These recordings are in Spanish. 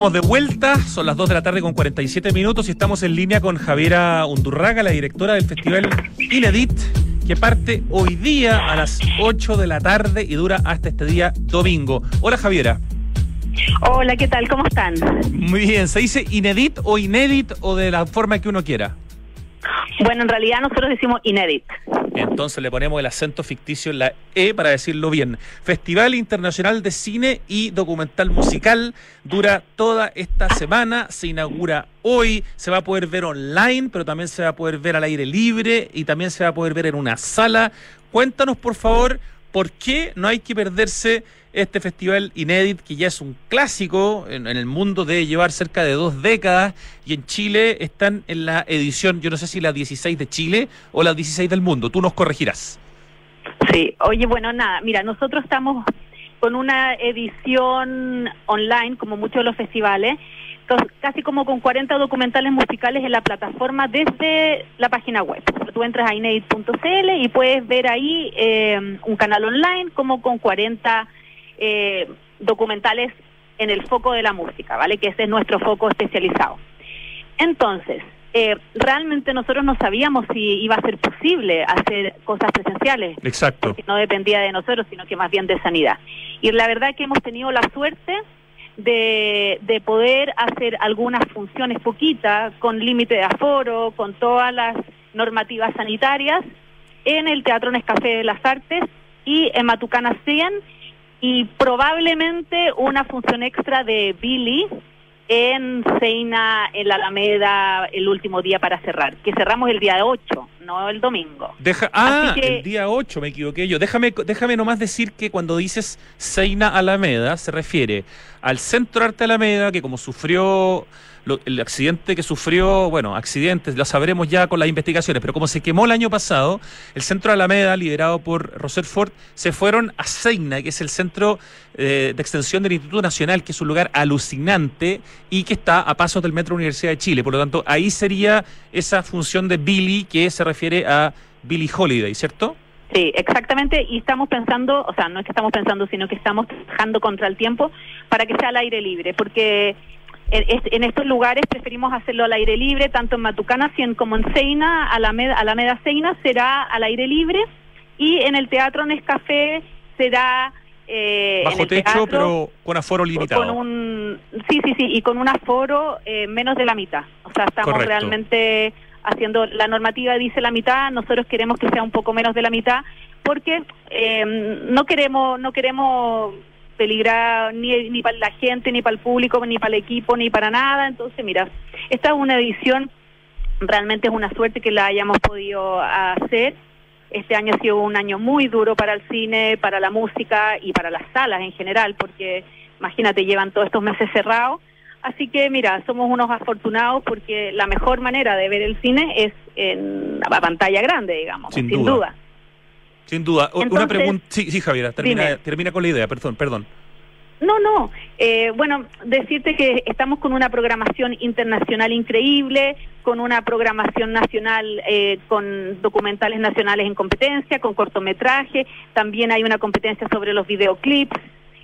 Estamos de vuelta, son las 2 de la tarde con 47 minutos y estamos en línea con Javiera Undurraga, la directora del Festival Inédit, que parte hoy día a las 8 de la tarde y dura hasta este día domingo. Hola, Javiera. Hola, ¿qué tal? ¿Cómo están? Muy bien, ¿se dice Inédit o Inédit o de la forma que uno quiera? Bueno, en realidad nosotros decimos Inédit. Entonces le ponemos el acento ficticio en la E para decirlo bien. Festival Internacional de Cine y Documental Musical dura toda esta semana, se inaugura hoy, se va a poder ver online, pero también se va a poder ver al aire libre y también se va a poder ver en una sala. Cuéntanos, por favor, ¿por qué no hay que perderse este festival Inédit, que ya es un clásico en el mundo de llevar cerca de 2 décadas, y en Chile están en la edición, yo no sé si la 16 de Chile o la 16 del mundo, tú nos corregirás. Sí, oye, bueno, nada, mira, nosotros estamos con una edición online, como muchos de los festivales, casi como con 40 documentales musicales en la plataforma desde la página web. Tú entras a inédit.cl y puedes ver ahí un canal online como con 40 documentales en el foco de la música, ¿vale? Que ese es nuestro foco especializado. Entonces, realmente nosotros no sabíamos si iba a ser posible hacer cosas presenciales. Exacto. Porque no dependía de nosotros, sino que más bien de sanidad. Y la verdad que hemos tenido la suerte de poder hacer algunas funciones poquitas, con límite de aforo, con todas las normativas sanitarias, en el Teatro Nescafé de las Artes y en Matucana 100, y probablemente una función extra de Billy en Seina, en la Alameda, el último día para cerrar, que cerramos el día 8, no el domingo. El día 8, me equivoqué yo. Déjame nomás decir que cuando dices Seina Alameda, se refiere al Centro Arte Alameda, que como sufrió el accidente que sufrió, bueno, accidentes, lo sabremos ya con las investigaciones, pero como se quemó el año pasado, el Centro Alameda, liderado por Roser Ford, se fueron a Seina, que es el centro de extensión del Instituto Nacional, que es un lugar alucinante y que está a pasos del Metro Universidad de Chile. Por lo tanto, ahí sería esa función de Billy, que se refiere a Billie Holiday, ¿cierto? Sí, exactamente, y estamos pensando, o sea, no es que estamos pensando, sino que estamos trabajando contra el tiempo para que sea al aire libre, porque en estos lugares preferimos hacerlo al aire libre, tanto en Matucana 100 como en Seina, Alameda Seina será al aire libre, y en el Teatro Nescafé será bajo techo, teatro, pero con aforo limitado. Sí, y con un aforo menos de la mitad. O sea, estamos Correcto. Realmente haciendo, la normativa dice la mitad, nosotros queremos que sea un poco menos de la mitad, porque no queremos peligrar ni para la gente, ni para el público, ni para el equipo, ni para nada. Entonces, mira, esta es una edición, realmente es una suerte que la hayamos podido hacer. Este año ha sido un año muy duro para el cine, para la música y para las salas en general, porque imagínate, llevan todos estos meses cerrados. Así que, mira, somos unos afortunados porque la mejor manera de ver el cine es en la pantalla grande, digamos, sin duda. Sin duda. Entonces, una pregunta. Sí, Javiera, termina con la idea, perdón. No. Bueno, decirte que estamos con una programación internacional increíble, con una programación nacional, con documentales nacionales en competencia, con cortometraje. También hay una competencia sobre los videoclips,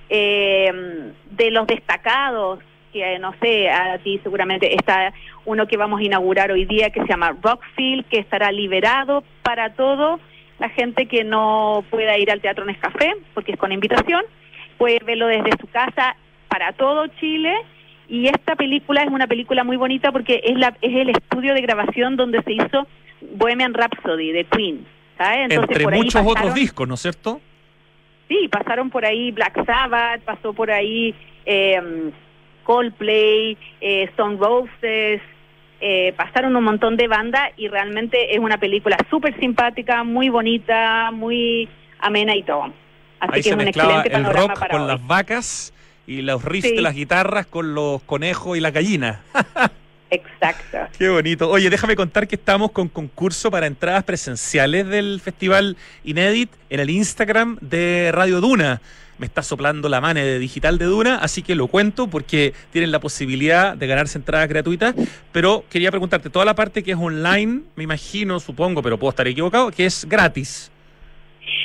de los destacados, que no sé, a ti seguramente está uno que vamos a inaugurar hoy día que se llama Rockfield, que estará liberado para todo la gente que no pueda ir al Teatro Nescafé, porque es con invitación, puede verlo desde su casa para todo Chile. Y esta película es una película muy bonita porque es el estudio de grabación donde se hizo Bohemian Rhapsody de Queen, ¿sabes? Entonces, entre por ahí muchos otros discos, ¿no es cierto? Sí, pasaron por ahí Black Sabbath, pasó por ahí Coldplay, Stone Roses, pasaron un montón de bandas, y realmente es una película súper simpática, muy bonita, muy amena y todo. Así ahí que se es un mezclaba excelente el panorama rock para con hoy. las vacas y los riffs Sí. de las guitarras con los conejos y la gallina. Exacto. Qué bonito. Oye, déjame contar que estamos con concurso para entradas presenciales del Festival Inédit en el Instagram de Radio Duna. Me está soplando la mano de digital de Duna, así que lo cuento porque tienen la posibilidad de ganarse entradas gratuitas. Pero quería preguntarte, toda la parte que es online, me imagino, supongo, pero puedo estar equivocado, que es gratis.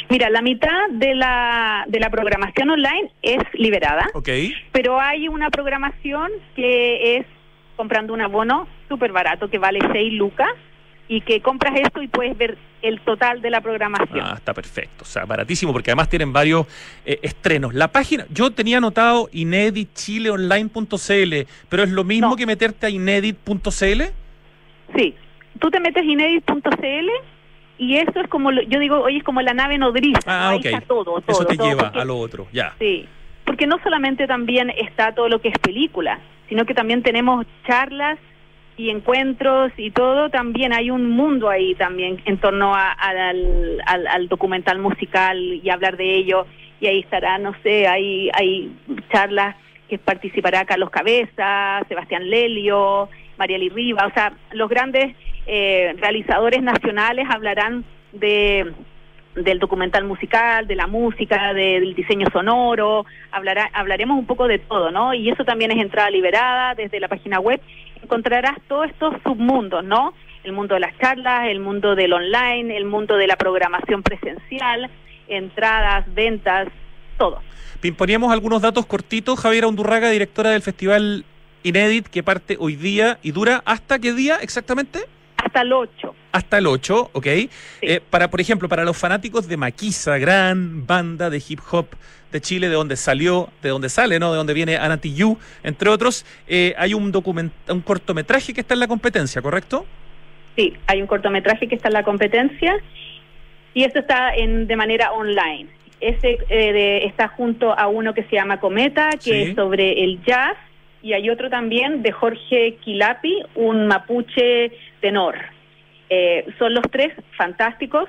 Mira, la mitad de la programación online es liberada, pero hay una programación que es comprando un abono súper barato que vale 6 lucas y que compras esto y puedes ver el total de la programación. Ah, está perfecto, o sea, baratísimo porque además tienen varios estrenos. La página, yo tenía anotado ineditchileonline.cl, pero es lo mismo que meterte a inedit.cl. Sí, tú te metes inedit.cl y eso es como, yo digo, oye, es como la nave nodriza. Ahí está todo. Eso te lleva porque, a lo otro, ya. Sí, porque no solamente también está todo lo que es película, sino que también tenemos charlas y encuentros y todo, también hay un mundo ahí también en torno al documental musical y hablar de ello, y ahí estará, no sé, hay charlas que participará Carlos Cabeza, Sebastián Lelio, Marieli Riva, o sea, los grandes realizadores nacionales hablarán del documental musical, de la música, del diseño sonoro, hablaremos un poco de todo, ¿no? Y eso también es entrada liberada desde la página web. Encontrarás todos estos submundos, ¿no? El mundo de las charlas, el mundo del online, el mundo de la programación presencial, entradas, ventas, todo. Poníamos algunos datos cortitos. Javiera Undurraga, directora del Festival Inedit, que parte hoy día y dura ¿hasta qué día exactamente? Hasta el 8. Hasta el 8, ok. Sí. Por ejemplo, para los fanáticos de Maquisa, gran banda de hip hop de Chile, de donde sale, ¿no? De donde viene Ana Tijoux, entre otros, hay un cortometraje que está en la competencia, ¿correcto? Sí, hay un cortometraje que está en la competencia y eso está de manera online. Ese está junto a uno que se llama Cometa, que es sobre el jazz, y hay otro también de Jorge Quilapi, un mapuche tenor. Son los tres fantásticos.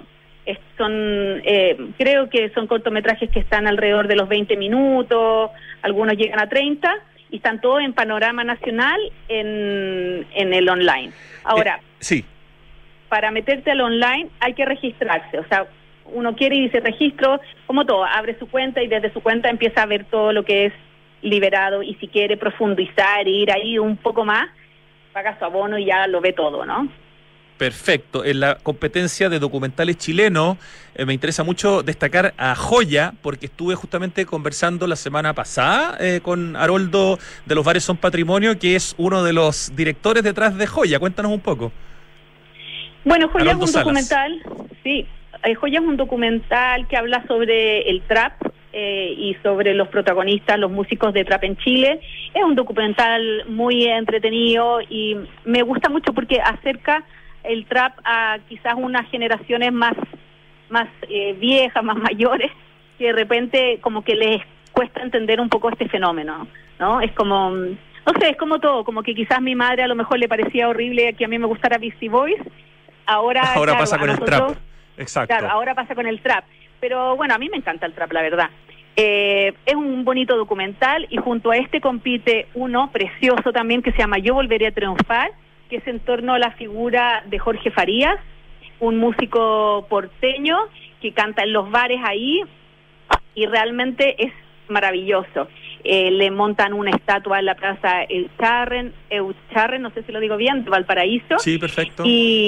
Creo que son cortometrajes que están alrededor de los 20 minutos, algunos llegan a 30, y están todos en panorama nacional en el online. Ahora, sí, para meterte al online hay que registrarse, o sea, uno quiere y dice registro, como todo, abre su cuenta y desde su cuenta empieza a ver todo lo que es liberado, y si quiere profundizar e ir ahí un poco más, paga su abono y ya lo ve todo, ¿no? Perfecto. En la competencia de documentales chilenos me interesa mucho destacar a Joya, porque estuve justamente conversando la semana pasada con Haroldo de Los Bares Son Patrimonio, que es uno de los directores detrás de Joya. Cuéntanos un poco. Bueno, Joya Haroldo es un Salas. documental, sí, Joya es un documental que habla sobre el trap y sobre los protagonistas, los músicos de trap en Chile. Es un documental muy entretenido y me gusta mucho porque acerca el trap a quizás unas generaciones más viejas, más mayores, que de repente como que les cuesta entender un poco este fenómeno, ¿no? Es como, no sé, es como todo, como que quizás mi madre a lo mejor le parecía horrible que a mí me gustara Beastie Boys, ahora claro, pasa con el trap. Exacto. Claro, ahora pasa con el trap. Pero bueno, a mí me encanta el trap, la verdad. Es un bonito documental y junto a este compite uno precioso también que se llama Yo Volveré a Triunfar, que es en torno a la figura de Jorge Farías, un músico porteño que canta en los bares ahí y realmente es maravilloso. Le montan una estatua en la plaza Eucharren, no sé si lo digo bien, de Valparaíso. Sí, perfecto.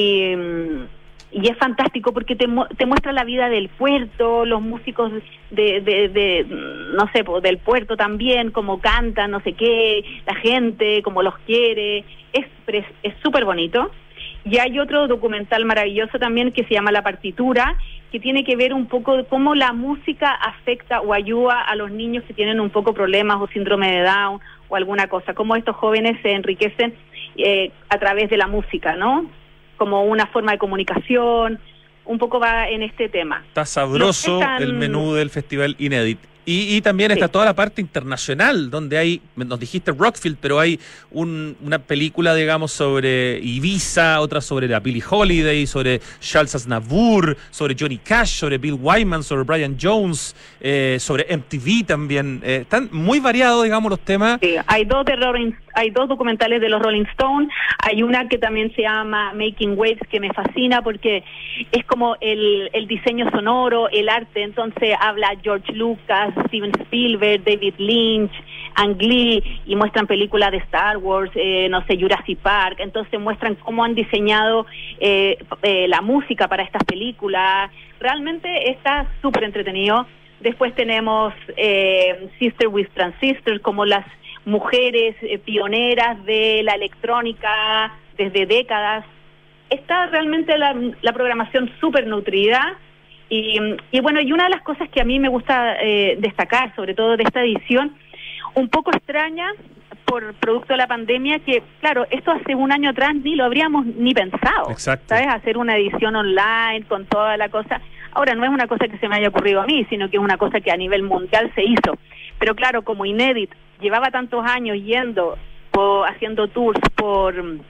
Y es fantástico porque te muestra la vida del puerto, los músicos de no sé, del puerto también, cómo cantan, no sé qué, la gente, cómo los quiere, es súper bonito. Y hay otro documental maravilloso también que se llama La Partitura, que tiene que ver un poco de cómo la música afecta o ayuda a los niños que tienen un poco problemas o síndrome de Down o alguna cosa, cómo estos jóvenes se enriquecen a través de la música, ¿no? Como una forma de comunicación, un poco va en este tema. Está sabroso el menú del Festival Inedit. Y también está toda la parte internacional, donde hay, nos dijiste Rockfield, pero hay una película, digamos, sobre Ibiza, otra sobre la Billie Holiday, sobre Charles Aznavour, sobre Johnny Cash, sobre Bill Wyman, sobre Brian Jones, sobre MTV también. Están muy variados, digamos, los temas. Sí, hay dos documentales de los Rolling Stones, hay una que también se llama Making Waves, que me fascina porque es como el diseño sonoro, el arte, entonces habla George Lucas, Steven Spielberg, David Lynch, Ang Lee, y muestran películas de Star Wars, no sé, Jurassic Park. Entonces muestran cómo han diseñado la música para estas películas. Realmente está súper entretenido. Después tenemos Sister with Transistor, como las mujeres pioneras de la electrónica desde décadas. Está realmente la programación súper nutrida. Y bueno, y una de las cosas que a mí me gusta destacar, sobre todo de esta edición, un poco extraña por producto de la pandemia, que claro, esto hace un año atrás ni lo habríamos ni pensado. Exacto. ¿Sabes? Hacer una edición online con toda la cosa. Ahora, no es una cosa que se me haya ocurrido a mí, sino que es una cosa que a nivel mundial se hizo. Pero claro, como Inédit llevaba tantos años yendo, haciendo tours por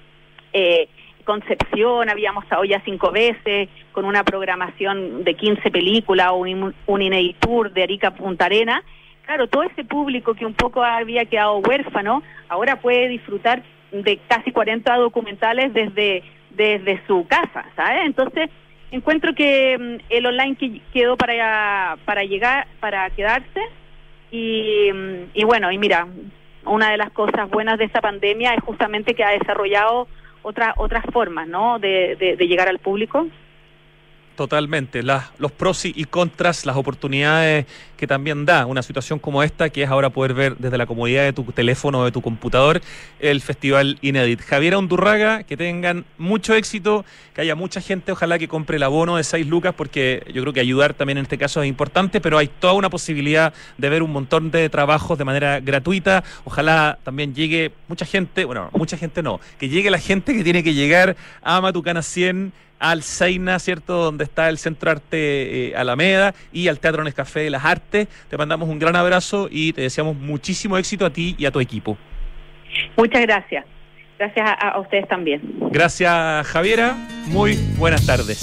Concepción, habíamos estado ya 5 veces, con una programación de 15 películas, o un Inédit Tour de Arica a Punta Arenas. Claro, todo ese público que un poco había quedado huérfano, ahora puede disfrutar de casi 40 documentales desde su casa, ¿sabes? Entonces, encuentro que el online quedó para quedarse, y bueno, y mira, una de las cosas buenas de esta pandemia es justamente que ha desarrollado otras formas, ¿no?, de llegar al público. Totalmente, los pros y contras, las oportunidades que también da una situación como esta, que es ahora poder ver desde la comodidad de tu teléfono o de tu computador el Festival Inédit. Javiera Undurraga, que tengan mucho éxito, que haya mucha gente, ojalá que compre el abono de 6 lucas, porque yo creo que ayudar también en este caso es importante, pero hay toda una posibilidad de ver un montón de trabajos de manera gratuita. Ojalá también llegue mucha gente, bueno, mucha gente no, que llegue la gente que tiene que llegar a Matucana 100, al Seina, ¿cierto?, donde está el Centro Arte Alameda, y al Teatro Nescafé de las Artes. Te mandamos un gran abrazo y te deseamos muchísimo éxito a ti y a tu equipo. Muchas gracias. Gracias a ustedes también. Gracias, Javiera. Muy buenas tardes.